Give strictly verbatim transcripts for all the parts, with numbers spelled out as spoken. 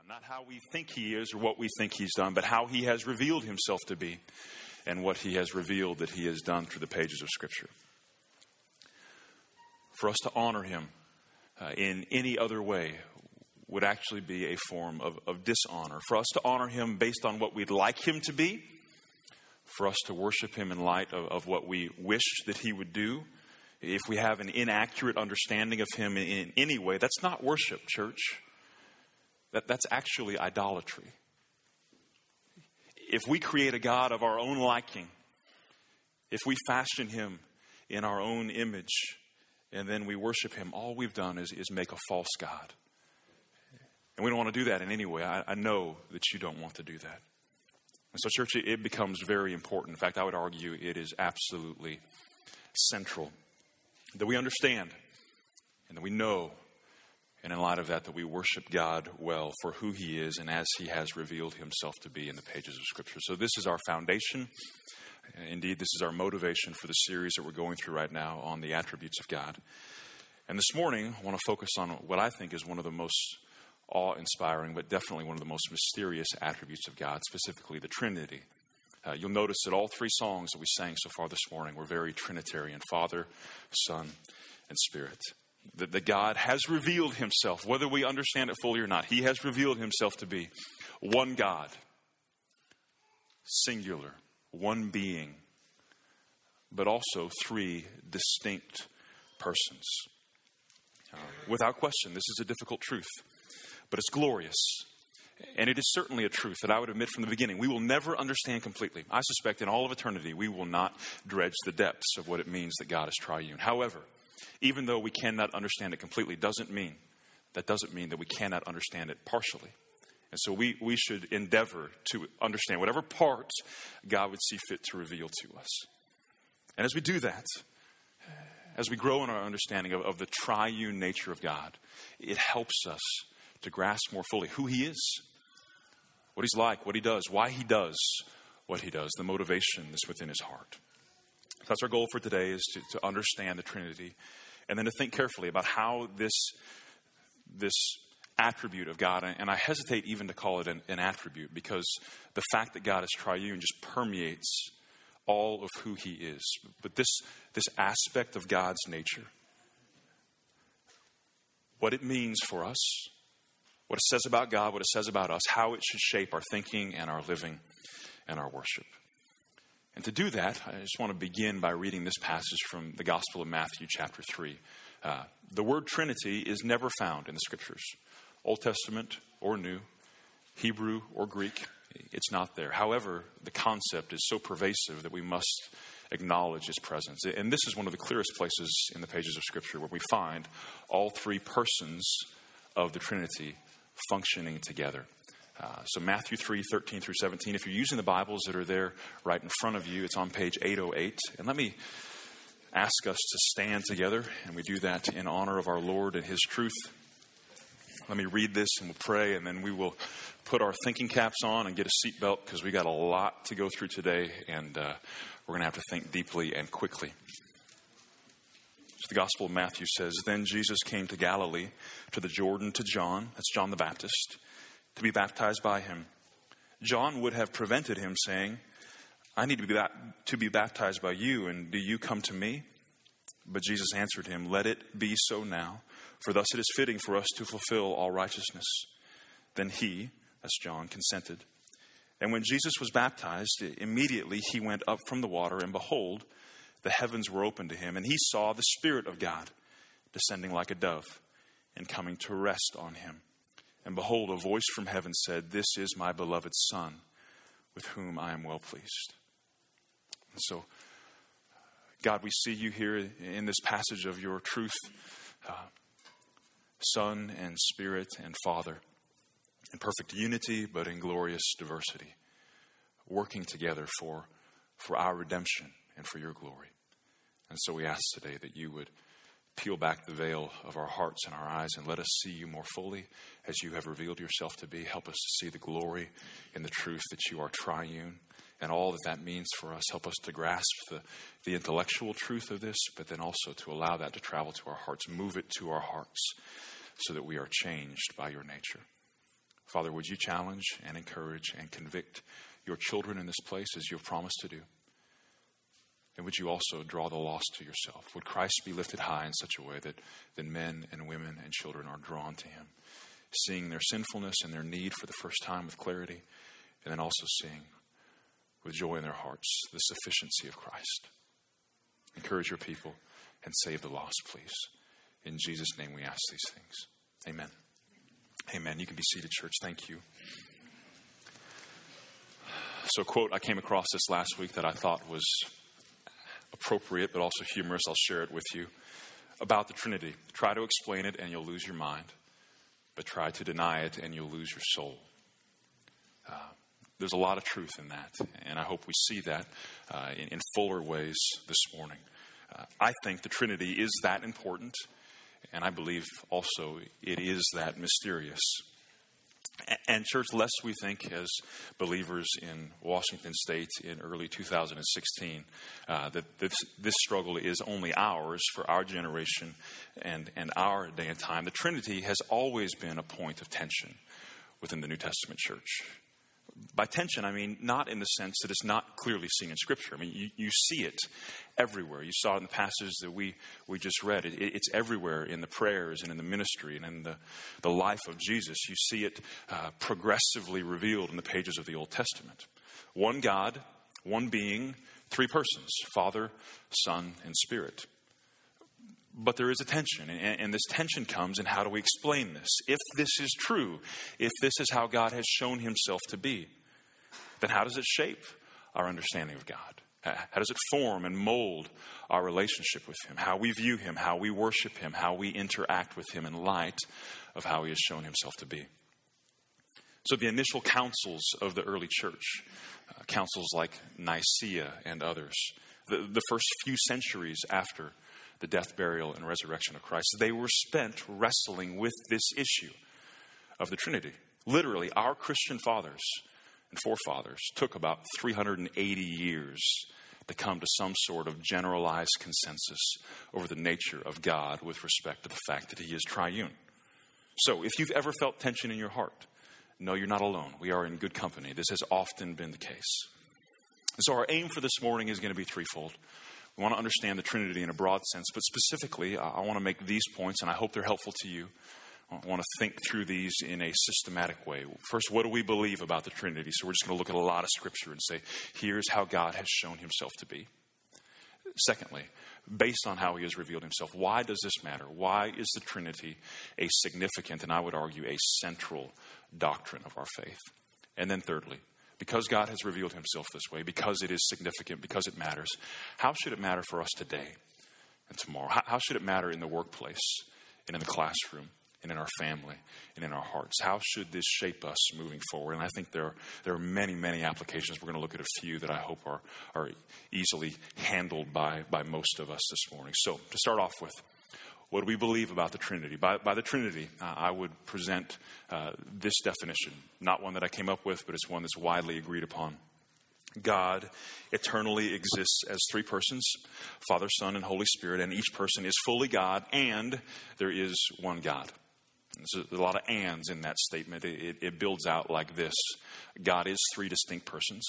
Not how we think he is or what we think he's done, but how he has revealed himself to be and what he has revealed that he has done through the pages of Scripture. For us to honor him uh, in any other way would actually be a form of, of dishonor. For us to honor him based on what we'd like him to be, for us to worship him in light of, of what we wish that he would do, if we have an inaccurate understanding of him in, in any way, that's not worship, church. That, that's actually idolatry. If we create a God of our own liking, if we fashion him in our own image, and then we worship him, all we've done is, is make a false God. And we don't want to do that in any way. I, I know that you don't want to do that. And so, church, it, it becomes very important. In fact, I would argue it is absolutely central that we understand and that we know, and in light of that, that we worship God well for who he is and as he has revealed himself to be in the pages of Scripture. So this is our foundation. Indeed, this is our motivation for the series that we're going through right now on the attributes of God. And this morning, I want to focus on what I think is one of the most awe-inspiring, but definitely one of the most mysterious attributes of God, specifically the Trinity. Uh, you'll notice that all three songs that we sang so far this morning were very Trinitarian: Father, Son, and Spirit. That, that God has revealed himself, whether we understand it fully or not. He has revealed himself to be one God, singular, one being, but also three distinct persons. Uh, without question, this is a difficult truth, but it's glorious. And it is certainly a truth that I would admit from the beginning we will never understand completely. I suspect in all of eternity we will not dredge the depths of what it means that God is triune. However, even though we cannot understand it completely, doesn't mean that doesn't mean that we cannot understand it partially. And so we, we should endeavor to understand whatever part God would see fit to reveal to us. And as we do that, as we grow in our understanding of, of the triune nature of God, it helps us to grasp more fully who he is, what he's like, what he does, why he does what he does, the motivation that's within his heart. So that's our goal for today, is to, to understand the Trinity and then to think carefully about how this, this attribute of God, and I hesitate even to call it an, an attribute, because the fact that God is triune just permeates all of who he is. But this, this aspect of God's nature, what it means for us, what it says about God, what it says about us, how it should shape our thinking and our living and our worship. And to do that, I just want to begin by reading this passage from the Gospel of Matthew, chapter three. Uh, the word Trinity is never found in the Scriptures. Old Testament or New, Hebrew or Greek, it's not there. However, the concept is so pervasive that we must acknowledge its presence. And this is one of the clearest places in the pages of Scripture where we find all three persons of the Trinity functioning together. Uh, so Matthew three, thirteen through seventeen. If you're using the Bibles that are there right in front of you, it's on page eight oh eight. And let me ask us to stand together, and we do that in honor of our Lord and his truth. Let me read this and we'll pray, and then we will put our thinking caps on and get a seatbelt, because we got a lot to go through today, and uh, we're going to have to think deeply and quickly. So the Gospel of Matthew says, "Then Jesus came to Galilee, to the Jordan, to John," that's John the Baptist, "to be baptized by him. John would have prevented him, saying, 'I need to be, ba- to be baptized by you, and do you come to me?' But Jesus answered him, 'Let it be so now, for thus it is fitting for us to fulfill all righteousness.' Then he," that's John, "consented. And when Jesus was baptized, immediately he went up from the water, and behold, the heavens were opened to him, and he saw the Spirit of God descending like a dove and coming to rest on him. And behold, a voice from heaven said, 'This is my beloved Son, with whom I am well pleased.'" And so, God, we see you here in this passage of your truth, uh, Son and Spirit and Father, in perfect unity, but in glorious diversity, working together for, for our redemption and for your glory. And so we ask today that you would peel back the veil of our hearts and our eyes and let us see you more fully as you have revealed yourself to be. Help us to see the glory and the truth that you are triune and all that that means for us. Help us to grasp the, the intellectual truth of this, but then also to allow that to travel to our hearts, move it to our hearts so that we are changed by your nature. Father, would you challenge and encourage and convict your children in this place as you have promised to do? And would you also draw the lost to yourself? Would Christ be lifted high in such a way that, that men and women and children are drawn to him, seeing their sinfulness and their need for the first time with clarity, and then also seeing with joy in their hearts the sufficiency of Christ. Encourage your people and save the lost, please. In Jesus' name we ask these things. Amen. Amen. You can be seated, church. Thank you. So a quote I came across this last week that I thought was appropriate but also humorous. I'll share it with you. About the Trinity. Try to explain it and you'll lose your mind. But try to deny it and you'll lose your soul. Uh, there's a lot of truth in that. And I hope we see that uh, in, in fuller ways this morning. Uh, I think the Trinity is that important. And I believe also it is that mysterious. And church, lest we think as believers in Washington State in early two thousand sixteen uh, that this, this struggle is only ours for our generation and, and our day and time. The Trinity has always been a point of tension within the New Testament church. By tension, I mean not in the sense that it's not clearly seen in Scripture. I mean, you, you see it everywhere. You saw it in the passages that we, we just read. It, it's everywhere in the prayers and in the ministry and in the, the life of Jesus. You see it uh, progressively revealed in the pages of the Old Testament. One God, one being, three persons, Father, Son, and Spirit. But there is a tension, and, and this tension comes in how do we explain this? If this is true, if this is how God has shown himself to be, then how does it shape our understanding of God? How does it form and mold our relationship with him? How we view him, how we worship him, how we interact with him in light of how he has shown himself to be. So the initial councils of the early church, uh, councils like Nicaea and others, the, the first few centuries after the death, burial, and resurrection of Christ, they were spent wrestling with this issue of the Trinity. Literally, our Christian fathers and forefathers took about three hundred eighty years to come to some sort of generalized consensus over the nature of God with respect to the fact that he is triune. So if you've ever felt tension in your heart, no, you're not alone. We are in good company. This has often been the case. So our aim for this morning is going to be threefold. We want to understand the Trinity in a broad sense, but specifically, I want to make these points, and I hope they're helpful to you. I want to think through these in a systematic way. First, what do we believe about the Trinity? So we're just going to look at a lot of Scripture and say, here's how God has shown himself to be. Secondly, based on how he has revealed himself, why does this matter? Why is the Trinity a significant, and I would argue, a central doctrine of our faith? And then thirdly, because God has revealed himself this way, because it is significant, because it matters, how should it matter for us today and tomorrow? How, how should it matter in the workplace and in the classroom and in our family and in our hearts? How should this shape us moving forward? And I think there are, there are many, many applications. We're going to look at a few that I hope are, are easily handled by, by most of us this morning. So to start off with, what do we believe about the Trinity? By, by the Trinity, uh, I would present uh, this definition, not one that I came up with, but it's one that's widely agreed upon. God eternally exists as three persons, Father, Son, and Holy Spirit, and each person is fully God, and there is one God. There's a lot of ands in that statement. It, it builds out like this. God is three distinct persons.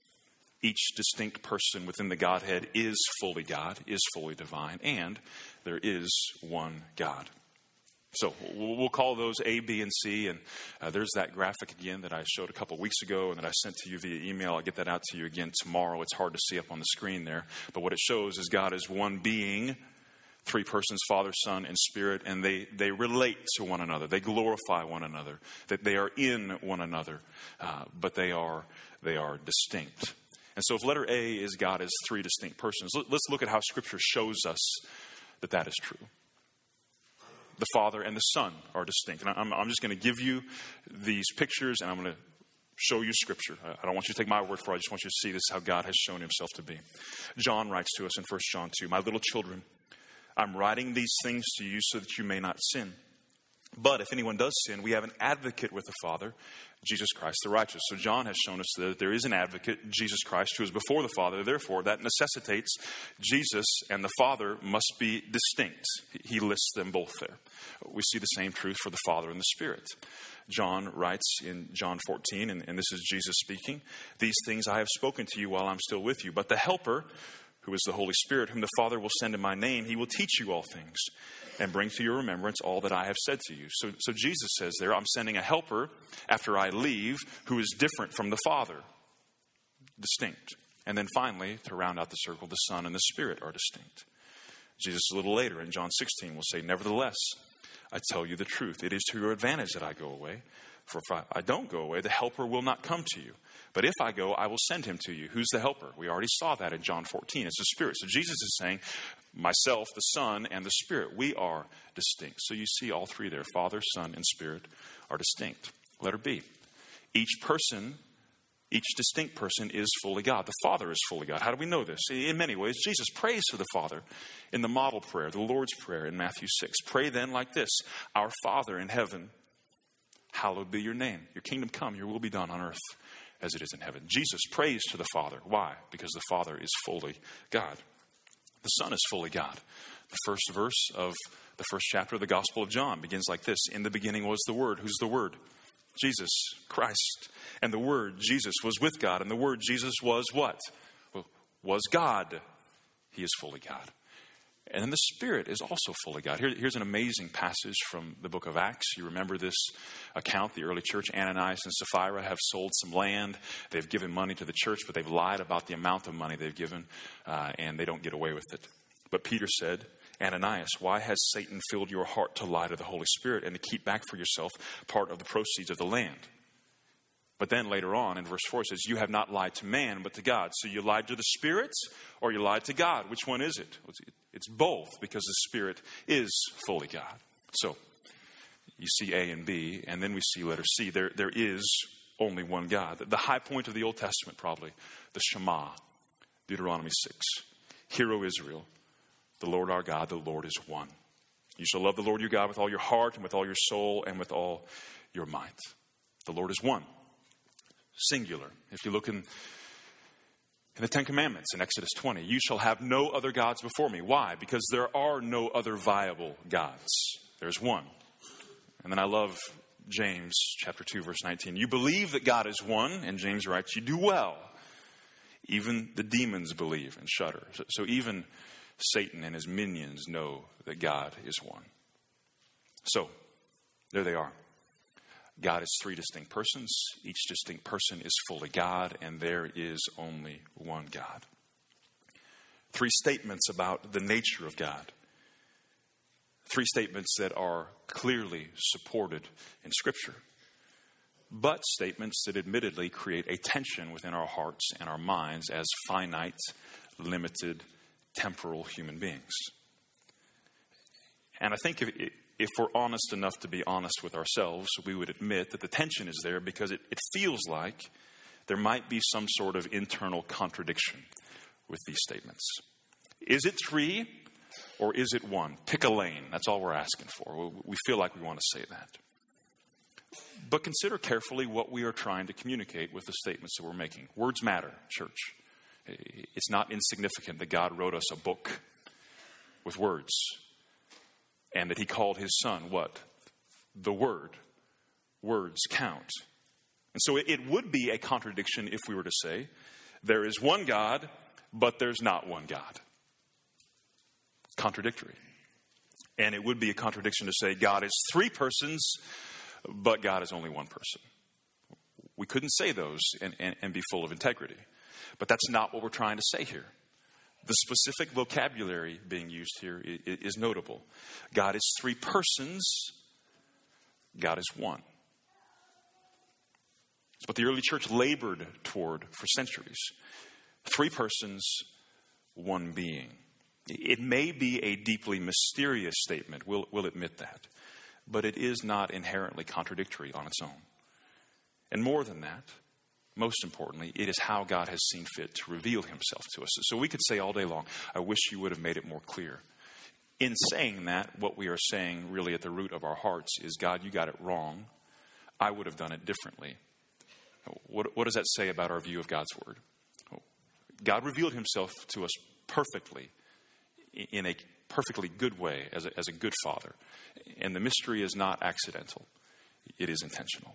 Each distinct person within the Godhead is fully God, is fully divine, and there is one God. So we'll call those A, B, and C, and uh, there's that graphic again that I showed a couple weeks ago and that I sent to you via email. I'll get that out to you again tomorrow. It's hard to see up on the screen there, but what it shows is God is one being, three persons, Father, Son, and Spirit, and they, they relate to one another. They glorify one another, that they are in one another, uh, but they are they are distinct. And so if letter A is God as three distinct persons, let's look at how Scripture shows us that that is true. The Father and the Son are distinct. And I'm, I'm just going to give you these pictures, and I'm going to show you Scripture. I don't want you to take my word for it. I just want you to see this, how God has shown himself to be. John writes to us in First John two, "My little children, I'm writing these things to you so that you may not sin. But if anyone does sin, we have an advocate with the Father, Jesus Christ the righteous." So John has shown us that there is an advocate, Jesus Christ, who is before the Father. Therefore, that necessitates Jesus and the Father must be distinct. He lists them both there. We see the same truth for the Father and the Spirit. John writes in John fourteen, and, and this is Jesus speaking, "These things I have spoken to you while I'm still with you. But the Helper, who is the Holy Spirit, whom the Father will send in my name, he will teach you all things and bring to your remembrance all that I have said to you." So, so Jesus says there, I'm sending a helper after I leave who is different from the Father, distinct. And then finally, to round out the circle, the Son and the Spirit are distinct. Jesus a little later in John sixteen will say, "Nevertheless, I tell you the truth. It is to your advantage that I go away. For if I, I don't go away, the Helper will not come to you. But if I go, I will send him to you." Who's the Helper? We already saw that in John fourteen. It's the Spirit. So Jesus is saying, myself, the Son, and the Spirit, we are distinct. So you see all three there. Father, Son, and Spirit are distinct. Letter B. Each person, each distinct person is fully God. The Father is fully God. How do we know this? In many ways, Jesus prays to the Father in the model prayer, the Lord's Prayer in Matthew six. "Pray then like this: Our Father in heaven, hallowed be your name. Your kingdom come, your will be done on earth as it is in heaven." Jesus prays to the Father. Why? Because the Father is fully God. The Son is fully God. The first verse of the first chapter of the Gospel of John begins like this: "In the beginning was the Word." Who's the Word? Jesus, Christ. "And the Word, Jesus, was with God. And the Word, Jesus, was what? Well, was God." He is fully God. And then the Spirit is also fully God. Here, here's an amazing passage from the book of Acts. You remember this account, the early church. Ananias and Sapphira have sold some land. They've given money to the church, but they've lied about the amount of money they've given, uh, and they don't get away with it. But Peter said, "Ananias, why has Satan filled your heart to lie to the Holy Spirit and to keep back for yourself part of the proceeds of the land?" But then later on in verse four it says, "You have not lied to man, but to God." So you lied to the Spirit or you lied to God. Which one is it? It's both, because the Spirit is fully God. So you see A and B, and then we see letter C. There, there is only one God. The high point of the Old Testament, probably, the Shema, Deuteronomy six. "Hear, O Israel, the Lord our God, the Lord is one. You shall love the Lord your God with all your heart and with all your soul and with all your might." The Lord is one. Singular. If you look in, in the Ten Commandments in Exodus twenty, "You shall have no other gods before me." Why? Because there are no other viable gods. There's one. And then I love James chapter two, verse nineteen. "You believe that God is one," and James writes, "You do well. Even the demons believe and shudder." So, so even Satan and his minions know that God is one. So, there they are. God is three distinct persons. Each distinct person is fully God, and there is only one God. Three statements about the nature of God. Three statements that are clearly supported in Scripture, but statements that admittedly create a tension within our hearts and our minds as finite, limited, temporal human beings. And I think if it, If we're honest enough to be honest with ourselves, we would admit that the tension is there because it, it feels like there might be some sort of internal contradiction with these statements. Is it three or is it one? Pick a lane. That's all we're asking for. We feel like we want to say that. But consider carefully what we are trying to communicate with the statements that we're making. Words matter, church. It's not insignificant that God wrote us a book with words. And that he called his son, what? The Word. Words count. And so it, it would be a contradiction if we were to say, there is one God, but there's not one God. Contradictory. And it would be a contradiction to say God is three persons, but God is only one person. We couldn't say those and, and, and be full of integrity. But that's not what we're trying to say here. The specific vocabulary being used here is notable. God is three persons. God is one. It's what the early church labored toward for centuries. Three persons, one being. It may be a deeply mysterious statement. We'll, we'll admit that. But it is not inherently contradictory on its own. And more than that, most importantly, it is how God has seen fit to reveal himself to us. So we could say all day long, I wish you would have made it more clear. In saying that, what we are saying really at the root of our hearts is, God, you got it wrong. I would have done it differently. What, what does that say about our view of God's word? God revealed himself to us perfectly, in a perfectly good way, as a, as a good father. And the mystery is not accidental. It is intentional.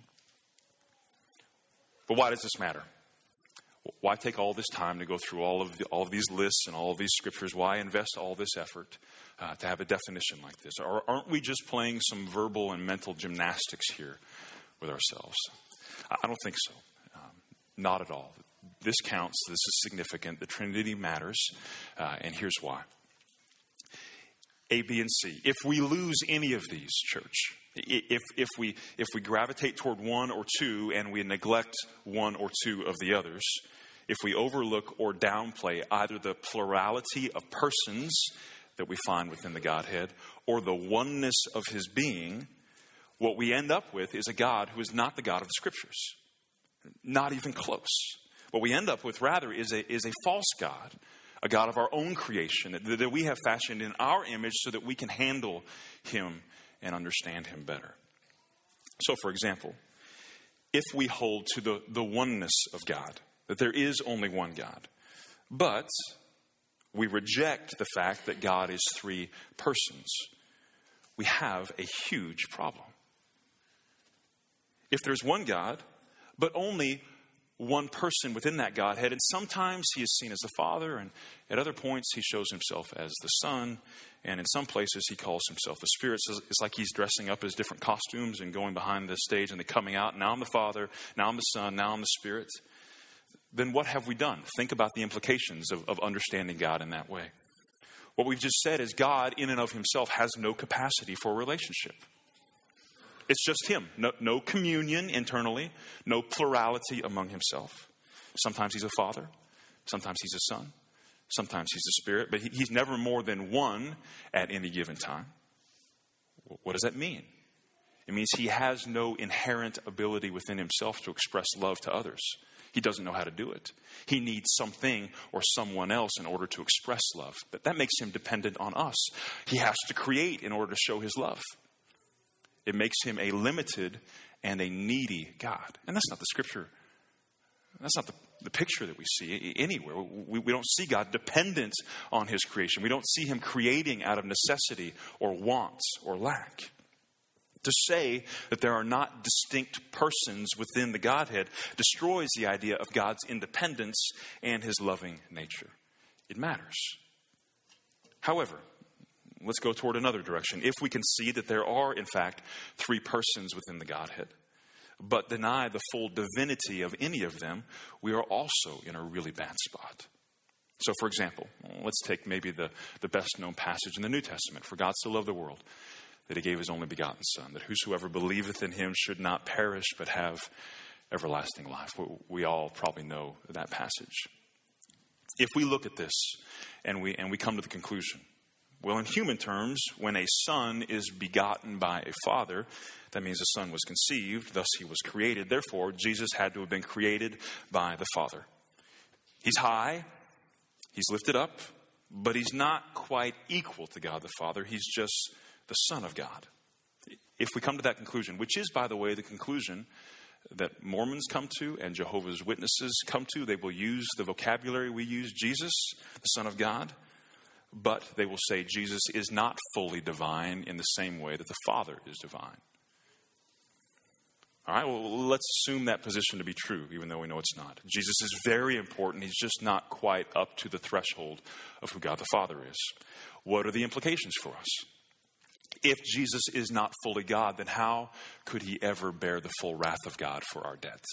But why does this matter? Why take all this time to go through all of the, all of these lists and all of these scriptures? Why invest all this effort uh, to have a definition like this? Or aren't we just playing some verbal and mental gymnastics here with ourselves? I don't think so. Um, not at all. This counts. This is significant. The Trinity matters. Uh, and here's why. A, B, and C. If we lose any of these, church, if if we if we gravitate toward one or two and we neglect one or two of the others, if we overlook or downplay either the plurality of persons that we find within the Godhead or the oneness of his being, what we end up with is a God who is not the God of the Scriptures. Not even close. What we end up with, rather, is a is a false God, a God of our own creation that, that we have fashioned in our image so that we can handle him and understand him better. So, for example, if we hold to the, the oneness of God, that there is only one God, but we reject the fact that God is three persons, we have a huge problem. If there's one God, but only one person within that Godhead, and sometimes he is seen as the Father, and at other points he shows himself as the Son, and in some places he calls himself the Spirit. So it's like he's dressing up as different costumes and going behind the stage and then coming out. Now I'm the Father, now I'm the Son, now I'm the Spirit. Then what have we done? Think about the implications of, of understanding God in that way. What we've just said is God in and of himself has no capacity for a relationship. It's just him. No, no communion internally, no plurality among himself. Sometimes he's a father. Sometimes he's a son. Sometimes he's a spirit. But he, he's never more than one at any given time. What does that mean? It means he has no inherent ability within himself to express love to others. He doesn't know how to do it. He needs something or someone else in order to express love. But that makes him dependent on us. He has to create in order to show his love. It makes him a limited and a needy God. And that's not the scripture. That's not the, the picture that we see anywhere. We, we don't see God dependent on his creation. We don't see him creating out of necessity or wants or lack. To say that there are not distinct persons within the Godhead destroys the idea of God's independence and his loving nature. It matters. However, let's go toward another direction. If we can see that there are, in fact, three persons within the Godhead, but deny the full divinity of any of them, we are also in a really bad spot. So, for example, let's take maybe the, the best-known passage in the New Testament. For God so loved the world that he gave his only begotten Son, that whosoever believeth in him should not perish but have everlasting life. We all probably know that passage. If we look at this and we and we come to the conclusion, well, in human terms, when a son is begotten by a father, that means the son was conceived, thus he was created. Therefore, Jesus had to have been created by the Father. He's high, he's lifted up, but he's not quite equal to God the Father. He's just the Son of God. If we come to that conclusion, which is, by the way, the conclusion that Mormons come to and Jehovah's Witnesses come to, they will use the vocabulary we use, Jesus, the Son of God. But they will say Jesus is not fully divine in the same way that the Father is divine. All right, well, let's assume that position to be true, even though we know it's not. Jesus is very important. He's just not quite up to the threshold of who God the Father is. What are the implications for us? If Jesus is not fully God, then how could he ever bear the full wrath of God for our debt?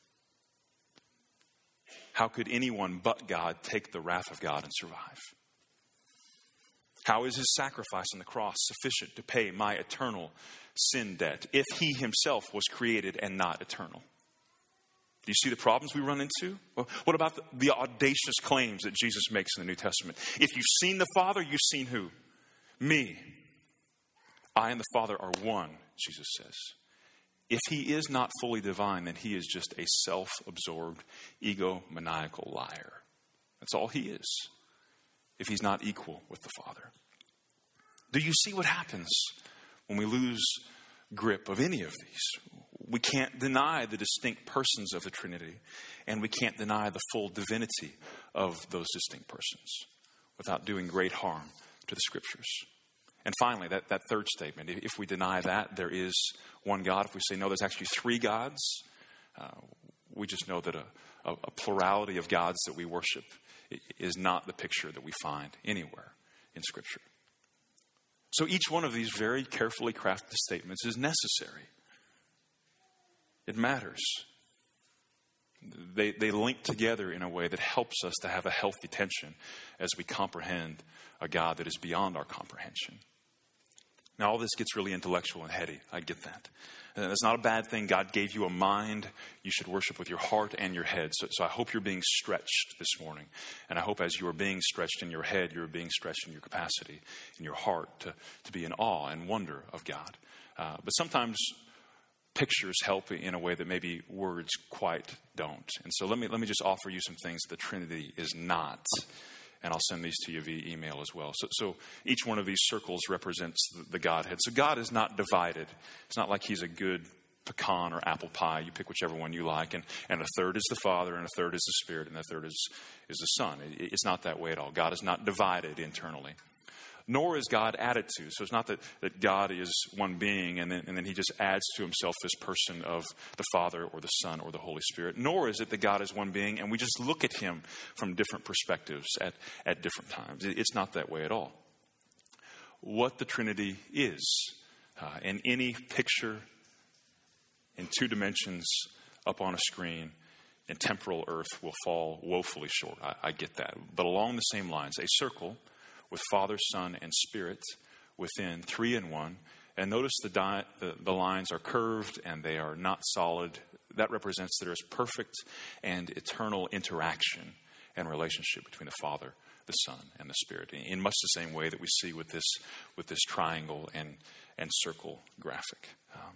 How could anyone but God take the wrath of God and survive? How is his sacrifice on the cross sufficient to pay my eternal sin debt if he himself was created and not eternal? Do you see the problems we run into? Well, what about the, the audacious claims that Jesus makes in the New Testament? If you've seen the Father, you've seen who? Me. I and the Father are one, Jesus says. If he is not fully divine, then he is just a self-absorbed, egomaniacal liar. That's all he is. If he's not equal with the Father. Do you see what happens when we lose grip of any of these? We can't deny the distinct persons of the Trinity, and we can't deny the full divinity of those distinct persons without doing great harm to the Scriptures. And finally, that, that third statement, if we deny that there is one God, if we say, no, there's actually three gods, uh, we just know that a, a, a plurality of gods that we worship is not the picture that we find anywhere in Scripture. So each one of these very carefully crafted statements is necessary. It matters. They, they link together in a way that helps us to have a healthy tension as we comprehend a God that is beyond our comprehension. Now, all this gets really intellectual and heady. I get that. And that's not a bad thing. God gave you a mind. You should worship with your heart and your head. So, so I hope you're being stretched this morning. And I hope as you are being stretched in your head, you're being stretched in your capacity, in your heart, to, to be in awe and wonder of God. Uh, but sometimes pictures help in a way that maybe words quite don't. And so let me let me just offer you some things the Trinity is not. And I'll send these to you via email as well. So, so each one of these circles represents the, the Godhead. So God is not divided. It's not like he's a good pecan or apple pie. You pick whichever one you like. And, and a third is the Father, and a third is the Spirit, and a third is, is the Son. It, it's not that way at all. God is not divided internally. Nor is God added to. So it's not that, that God is one being and then, and then he just adds to himself this person of the Father or the Son or the Holy Spirit. Nor is it that God is one being and we just look at him from different perspectives at, at different times. It's not that way at all. What the Trinity is, uh, in any picture in two dimensions up on a screen in temporal earth will fall woefully short. I, I get that. But along the same lines, a circle with Father, Son, and Spirit within, three in one. And notice the, di- the the lines are curved and they are not solid. That represents that there is perfect and eternal interaction and relationship between the Father, the Son, and the Spirit. In much the same way that we see with this with this triangle and, and circle graphic. Um,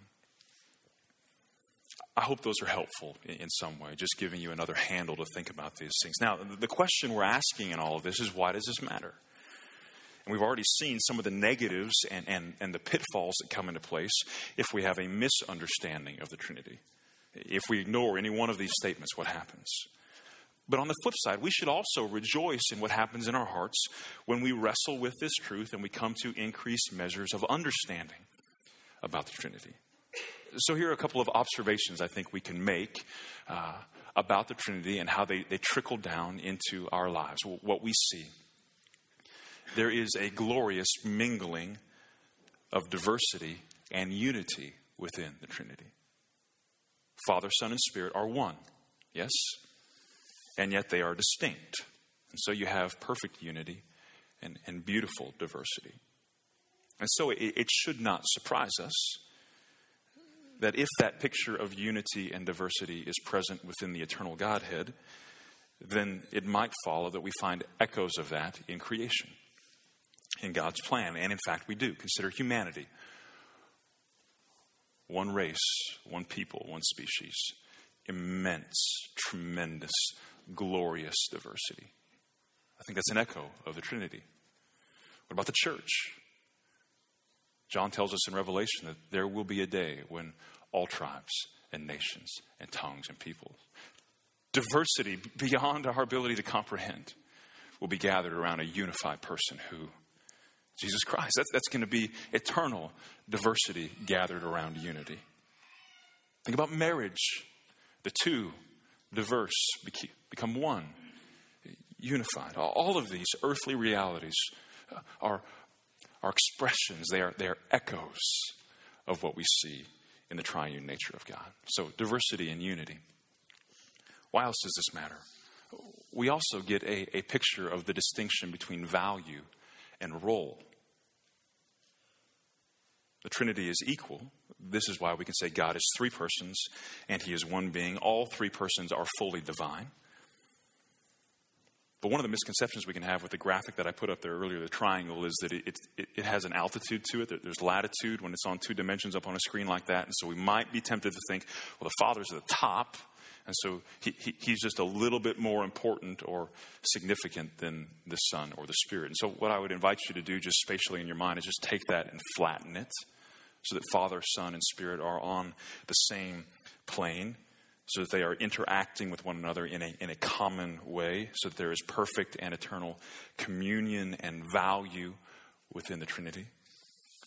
I hope those are helpful in, in some way, just giving you another handle to think about these things. Now, the question we're asking in all of this is, why does this matter? And we've already seen some of the negatives and, and, and the pitfalls that come into place if we have a misunderstanding of the Trinity. If we ignore any one of these statements, what happens? But on the flip side, we should also rejoice in what happens in our hearts when we wrestle with this truth and we come to increased measures of understanding about the Trinity. So here are a couple of observations I think we can make uh, about the Trinity and how they, they trickle down into our lives, what we see. There is a glorious mingling of diversity and unity within the Trinity. Father, Son, and Spirit are one, yes? And yet they are distinct. And so you have perfect unity and, and beautiful diversity. And so it, it should not surprise us that if that picture of unity and diversity is present within the eternal Godhead, then it might follow that we find echoes of that in creation, in God's plan. And in fact, we do. Consider humanity. One race, one people, one species. Immense, tremendous, glorious diversity. I think that's an echo of the Trinity. What about the church? John tells us in Revelation that there will be a day when all tribes and nations and tongues and peoples, diversity beyond our ability to comprehend, will be gathered around a unified person who Jesus Christ. That's, that's going to be eternal diversity gathered around unity. Think about marriage. The two, diverse, become one, unified. All of these earthly realities are, are expressions. They are, they are echoes of what we see in the triune nature of God. So diversity and unity. Why else does this matter? We also get a, a picture of the distinction between value and role. The Trinity is equal. This is why we can say God is three persons and he is one being. All three persons are fully divine. But one of the misconceptions we can have with the graphic that I put up there earlier, the triangle, is that it, it, it has an altitude to it. There's latitude when it's on two dimensions up on a screen like that. And so we might be tempted to think, well, the Father's at the top. And so he, he, he's just a little bit more important or significant than the Son or the Spirit. And so what I would invite you to do just spatially in your mind is just take that and flatten it so that Father, Son, and Spirit are on the same plane, so that they are interacting with one another in a, in a common way, so that there is perfect and eternal communion and value within the Trinity.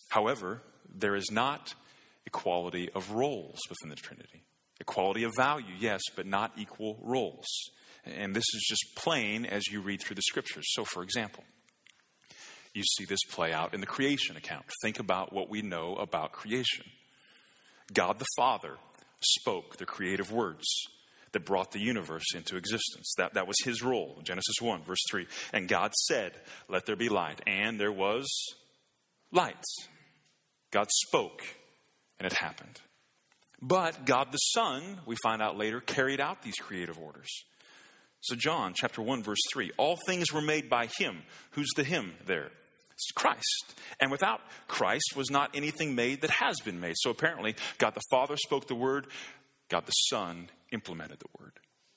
However, there is not equality of roles within the Trinity. Equality of value, yes, but not equal roles. And this is just plain as you read through the scriptures. So, for example, you see this play out in the creation account. Think about what we know about creation. God the Father spoke the creative words that brought the universe into existence. That, that was his role. Genesis one, verse three. And God said, "Let there be light." And there was light. God spoke, and it happened. But God the Son, we find out later, carried out these creative orders. So John chapter one, verse three. All things were made by him. Who's the him there? It's Christ. And without Christ was not anything made that has been made. So apparently, God the Father spoke the word. God the Son implemented the word.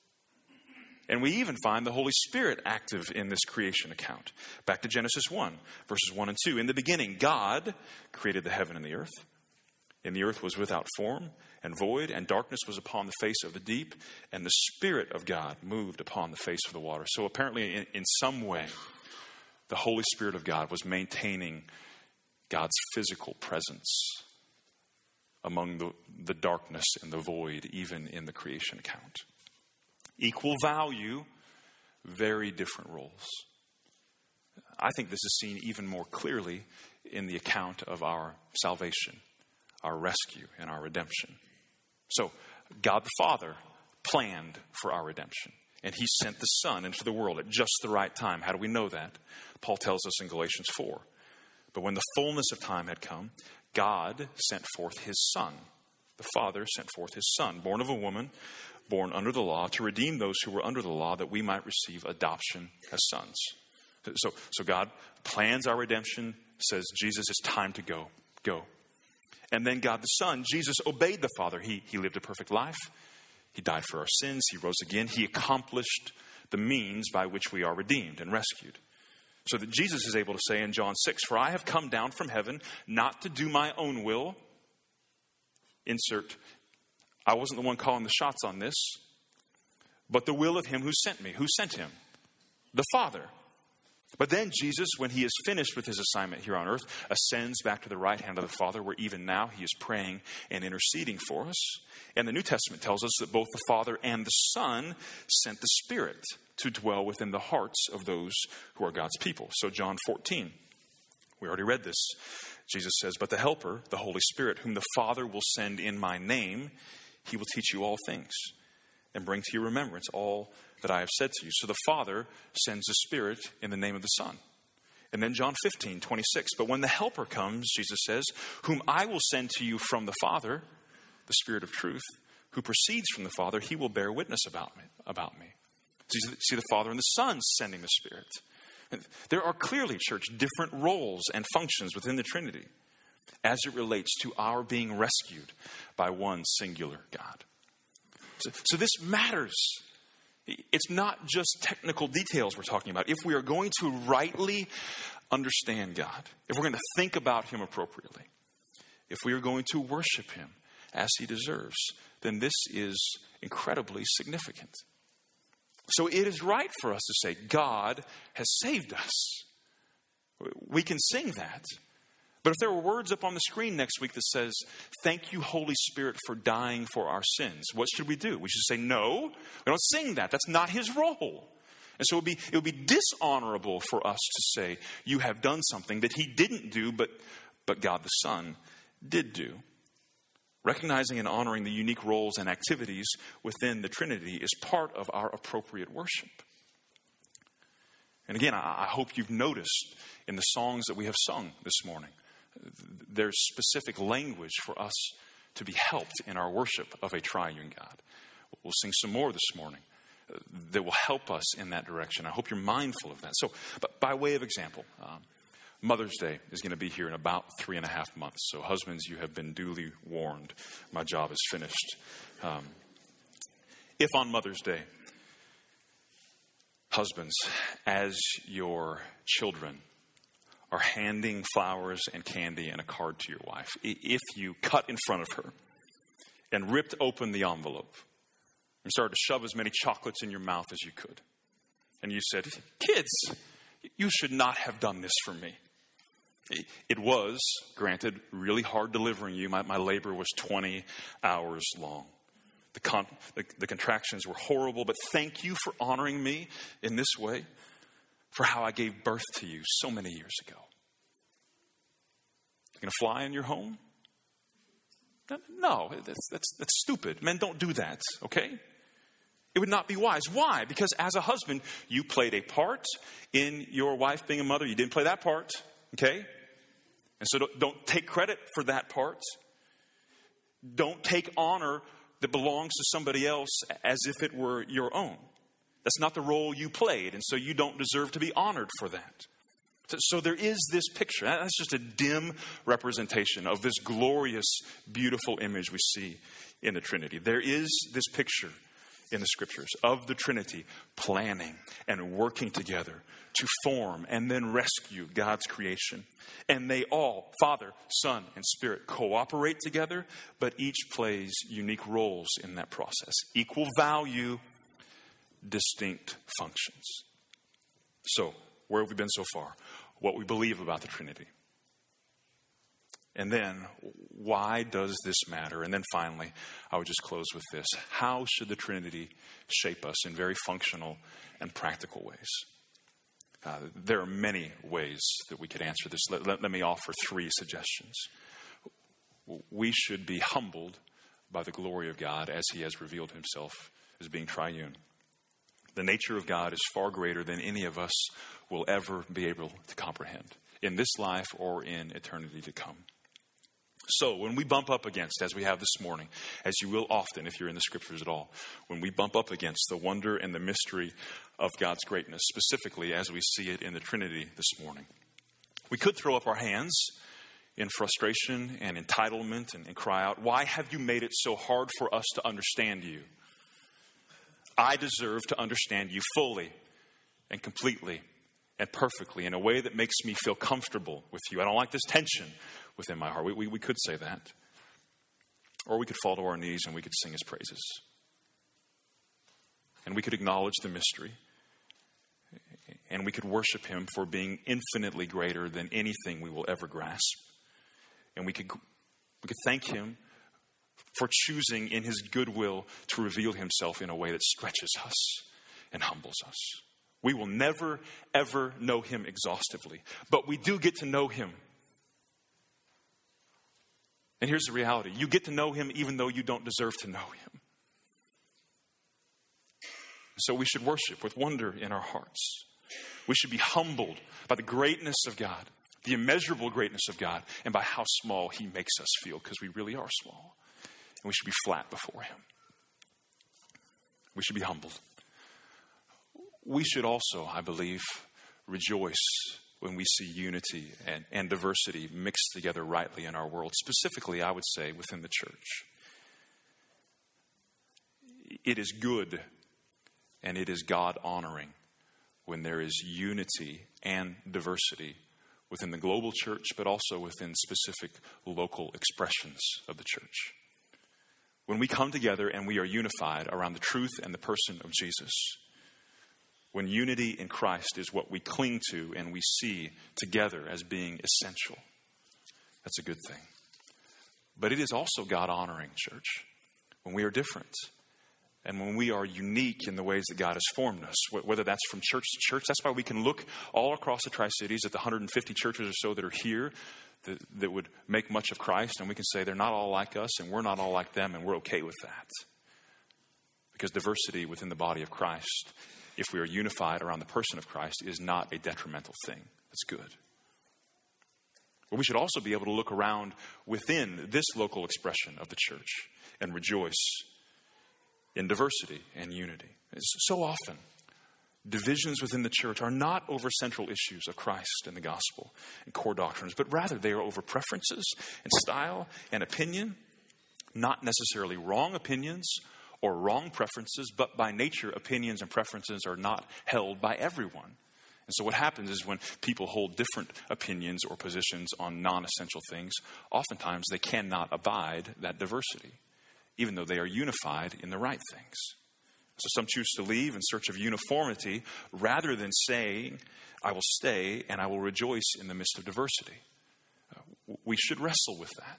And we even find the Holy Spirit active in this creation account. Back to Genesis one, verses one and two. In the beginning, God created the heaven and the earth. And the earth was without form and void, and darkness was upon the face of the deep, and the Spirit of God moved upon the face of the water. So apparently, in, in some way, the Holy Spirit of God was maintaining God's physical presence among the, the darkness and the void, even in the creation account. Equal value, very different roles. I think this is seen even more clearly in the account of our salvation, our rescue, and our redemption. So, God the Father planned for our redemption, and he sent the Son into the world at just the right time. How do we know that? Paul tells us in Galatians four. But when the fullness of time had come, God sent forth his Son. The Father sent forth his Son, born of a woman, born under the law, to redeem those who were under the law, that we might receive adoption as sons. So, so God plans our redemption, says, Jesus, it's time to go. Go. And then God the Son, Jesus, obeyed the Father. He, he lived a perfect life. He died for our sins. He rose again. He accomplished the means by which we are redeemed and rescued. So that Jesus is able to say in John six, "For I have come down from heaven not to do my own will." Insert, I wasn't the one calling the shots on this, but the will of him who sent me. Who sent him? The Father. But then Jesus, when he is finished with his assignment here on earth, ascends back to the right hand of the Father, where even now he is praying and interceding for us. And the New Testament tells us that both the Father and the Son sent the Spirit to dwell within the hearts of those who are God's people. So John fourteen, we already read this. Jesus says, "But the Helper, the Holy Spirit, whom the Father will send in my name, he will teach you all things and bring to your remembrance all that I have said to you." So the Father sends the Spirit in the name of the Son. And then John fifteen, twenty-six, "But when the Helper comes," Jesus says, "whom I will send to you from the Father, the Spirit of truth, who proceeds from the Father, he will bear witness about me." About me. So you see the Father and the Son sending the Spirit. There are clearly, church, different roles and functions within the Trinity as it relates to our being rescued by one singular God. So, so this matters. It's not just technical details we're talking about. If we are going to rightly understand God, if we're going to think about him appropriately, if we are going to worship him as he deserves, then this is incredibly significant. So it is right for us to say, God has saved us. We can sing that. But if there were words up on the screen next week that says, "Thank you, Holy Spirit, for dying for our sins," what should we do? We should say, no, we don't sing that. That's not his role. And so it would be, it would be dishonorable for us to say, you have done something that he didn't do, but, but God the Son did do. Recognizing and honoring the unique roles and activities within the Trinity is part of our appropriate worship. And again, I hope you've noticed in the songs that we have sung this morning, there's specific language for us to be helped in our worship of a triune God. We'll sing some more this morning that will help us in that direction. I hope you're mindful of that. So, but by way of example, um, Mother's Day is going to be here in about three and a half months. So husbands, you have been duly warned. My job is finished. Um, if on Mother's Day, husbands, as your children are handing flowers and candy and a card to your wife, if you cut in front of her and ripped open the envelope and started to shove as many chocolates in your mouth as you could, and you said, "Kids, you should not have done this for me," It was, granted, really hard delivering you. My, my labor was twenty hours long. The, con, the, the contractions were horrible, but thank you for honoring me in this way, for how I gave birth to you so many years ago. You're going to fly in your home? No, that's, that's, that's stupid. Men don't do that, okay? It would not be wise. Why? Because as a husband, you played a part in your wife being a mother. You didn't play that part, okay? And so don't, don't take credit for that part. Don't take honor that belongs to somebody else as if it were your own. That's not the role you played, and so you don't deserve to be honored for that. So, so there is this picture. That's just a dim representation of this glorious, beautiful image we see in the Trinity. There is this picture in the Scriptures of the Trinity planning and working together to form and then rescue God's creation. And they all, Father, Son, and Spirit, cooperate together, but each plays unique roles in that process. Equal value, distinct functions. So, where have we been so far? What we believe about the Trinity. And then, why does this matter? And then finally, I would just close with this. How should the Trinity shape us in very functional and practical ways? Uh, there are many ways that we could answer this. Let, let, let me offer three suggestions. We should be humbled by the glory of God as he has revealed himself as being triune. The nature of God is far greater than any of us will ever be able to comprehend in this life or in eternity to come. So when we bump up against, as we have this morning, as you will often if you're in the Scriptures at all, when we bump up against the wonder and the mystery of God's greatness, specifically as we see it in the Trinity this morning, we could throw up our hands in frustration and entitlement and, and cry out, "Why have you made it so hard for us to understand you? I deserve to understand you fully and completely and perfectly in a way that makes me feel comfortable with you. I don't like this tension within my heart." We, we, we could say that. Or we could fall to our knees and we could sing his praises. And we could acknowledge the mystery. And we could worship him for being infinitely greater than anything we will ever grasp. And we could, we could thank him for choosing in his goodwill to reveal himself in a way that stretches us and humbles us. We will never, ever know him exhaustively, but we do get to know him. And here's the reality. You get to know him even though you don't deserve to know him. So we should worship with wonder in our hearts. We should be humbled by the greatness of God, the immeasurable greatness of God, and by how small he makes us feel, because we really are small. And we should be flat before him. We should be humbled. We should also, I believe, rejoice when we see unity and, and diversity mixed together rightly in our world. Specifically, I would say, within the church. It is good and it is God-honoring when there is unity and diversity within the global church, but also within specific local expressions of the church. When we come together and we are unified around the truth and the person of Jesus, when unity in Christ is what we cling to and we see together as being essential, that's a good thing. But it is also God-honoring, church, when we are different and when we are unique in the ways that God has formed us, whether that's from church to church. That's why we can look all across the Tri-Cities at the one hundred fifty churches or so that are here that, that would make much of Christ, and we can say they're not all like us and we're not all like them, and we're okay with that. Because diversity within the body of Christ, if we are unified around the person of Christ, is not a detrimental thing. It's good. But we should also be able to look around within this local expression of the church and rejoice in diversity and unity. So often, divisions within the church are not over central issues of Christ and the gospel and core doctrines, but rather they are over preferences and style and opinion, not necessarily wrong opinions or wrong preferences, but by nature, opinions and preferences are not held by everyone. And so what happens is when people hold different opinions or positions on non-essential things, oftentimes they cannot abide that diversity, even though they are unified in the right things. So some choose to leave in search of uniformity rather than saying, I will stay and I will rejoice in the midst of diversity. We should wrestle with that.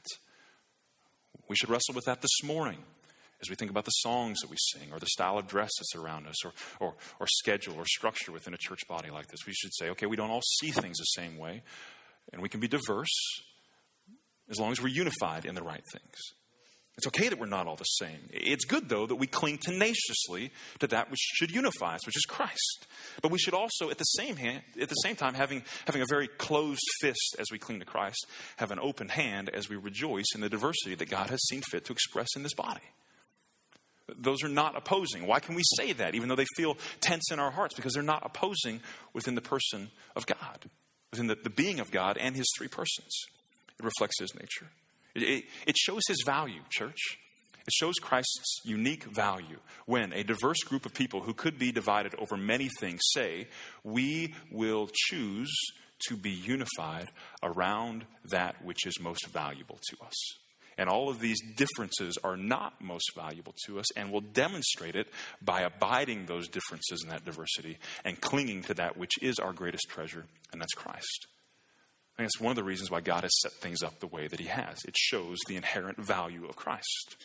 We should wrestle with that this morning as we think about the songs that we sing or the style of dress that's around us or, or, or schedule or structure within a church body like this. We should say, okay, we don't all see things the same way, and we can be diverse as long as we're unified in the right things. It's okay that we're not all the same. It's good, though, that we cling tenaciously to that which should unify us, which is Christ. But we should also, at the same hand, at the same time, having, having a very closed fist as we cling to Christ, have an open hand as we rejoice in the diversity that God has seen fit to express in this body. Those are not opposing. Why can we say that, even though they feel tense in our hearts? Because they're not opposing within the person of God, within the, the being of God and his three persons. It reflects his nature. It, it shows his value, church. It shows Christ's unique value when a diverse group of people who could be divided over many things say, we will choose to be unified around that which is most valuable to us. And all of these differences are not most valuable to us, and we'll demonstrate it by abiding those differences in that diversity and clinging to that which is our greatest treasure, and that's Christ. I think that's one of the reasons why God has set things up the way that he has. It shows the inherent value of Christ.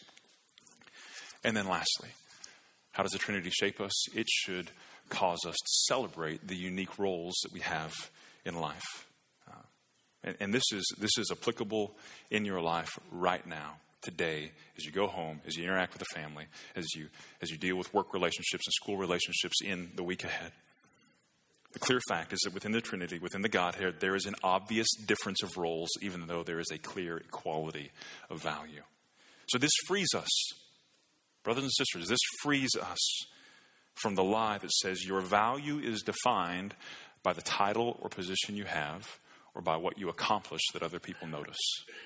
And then lastly, how does the Trinity shape us? It should cause us to celebrate the unique roles that we have in life. Uh, and, and this is this is applicable in your life right now, today, as you go home, as you interact with the family, as you as you deal with work relationships and school relationships in the week ahead. The clear fact is that within the Trinity, within the Godhead, there is an obvious difference of roles, even though there is a clear equality of value. So this frees us, brothers and sisters, this frees us from the lie that says your value is defined by the title or position you have or by what you accomplish that other people notice.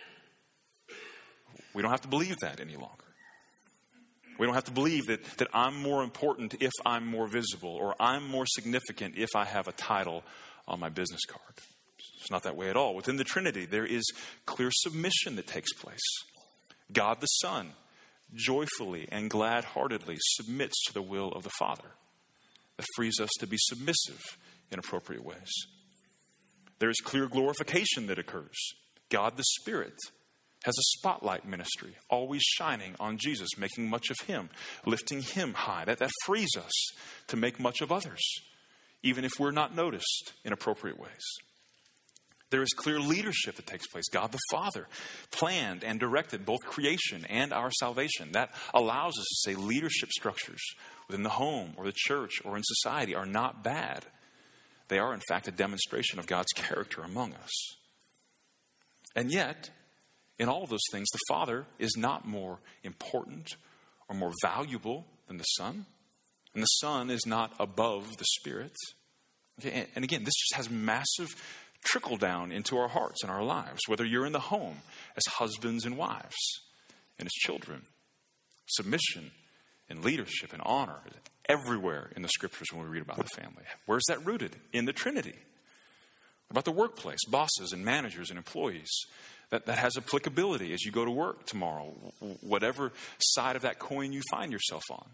We don't have to believe that any longer. We don't have to believe that, that I'm more important if I'm more visible, or I'm more significant if I have a title on my business card. It's not that way at all. Within the Trinity, there is clear submission that takes place. God the Son joyfully and glad-heartedly submits to the will of the Father. That frees us to be submissive in appropriate ways. There is clear glorification that occurs. God the Spirit has a spotlight ministry, always shining on Jesus, making much of him, lifting him high. That, that frees us to make much of others, even if we're not noticed in appropriate ways. There is clear leadership that takes place. God the Father planned and directed both creation and our salvation. That allows us to say leadership structures within the home or the church or in society are not bad. They are, in fact, a demonstration of God's character among us. And yet, in all of those things, the Father is not more important or more valuable than the Son. And the Son is not above the Spirit. Okay? And again, this just has massive trickle down into our hearts and our lives, whether you're in the home as husbands and wives and as children. Submission and leadership and honor everywhere in the Scriptures when we read about the family. Where's that rooted? In the Trinity. About the workplace, bosses and managers and employees. That, that has applicability as you go to work tomorrow, whatever side of that coin you find yourself on.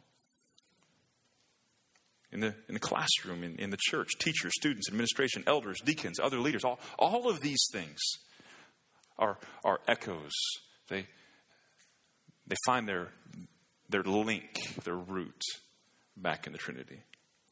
In the, in the classroom, in, in the church, teachers, students, administration, elders, deacons, other leaders, all, all of these things are, are echoes. They, they find their, their link, their root back in the Trinity.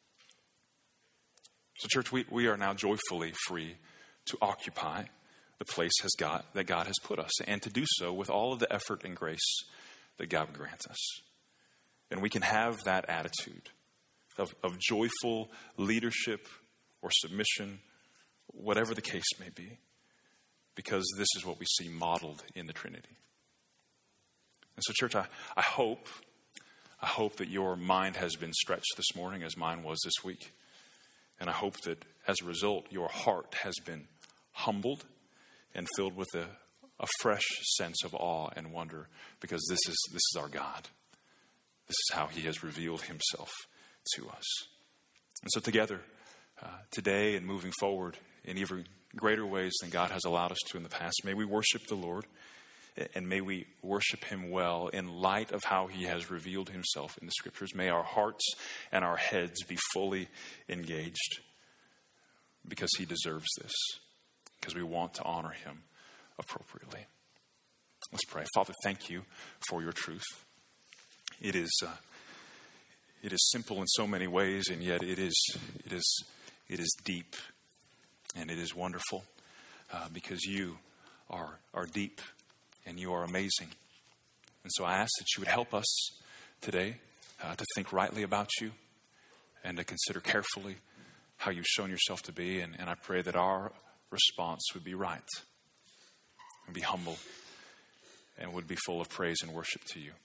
So church, we, we are now joyfully free to occupy the place has God, that God has put us, and to do so with all of the effort and grace that God grants us. And we can have that attitude of, of joyful leadership or submission, whatever the case may be, because this is what we see modeled in the Trinity. And so, church, I, I hope, I hope that your mind has been stretched this morning as mine was this week. And I hope that as a result, your heart has been humbled and filled with a, a fresh sense of awe and wonder, because this is this is our God. This is how he has revealed himself to us. And so together, uh, today and moving forward in even greater ways than God has allowed us to in the past, may we worship the Lord, and may we worship him well in light of how he has revealed himself in the Scriptures. May our hearts and our heads be fully engaged, because he deserves this. Because we want to honor him appropriately. Let's pray. Father, thank you for your truth. It is uh, it is simple in so many ways, and yet it is it is it is deep, and it is wonderful uh, because you are are deep and you are amazing. And so I ask that you would help us today uh, to think rightly about you and to consider carefully how you've shown yourself to be. And, and I pray that our response would be right and be humble and would be full of praise and worship to you.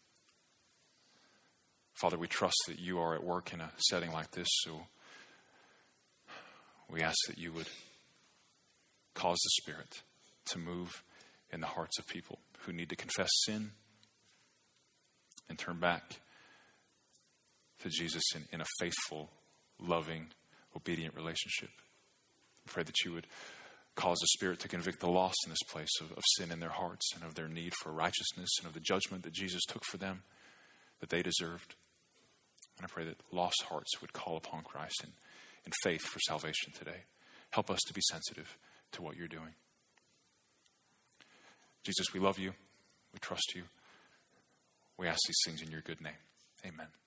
Father, we trust that you are at work in a setting like this, so we ask that you would cause the Spirit to move in the hearts of people who need to confess sin and turn back to Jesus in, in a faithful, loving, obedient relationship. We pray that you would cause the Spirit to convict the lost in this place of, of sin in their hearts and of their need for righteousness and of the judgment that Jesus took for them that they deserved. And I pray that lost hearts would call upon Christ in, in faith for salvation today. Help us to be sensitive to what you're doing. Jesus, we love you. We trust you. We ask these things in your good name. Amen.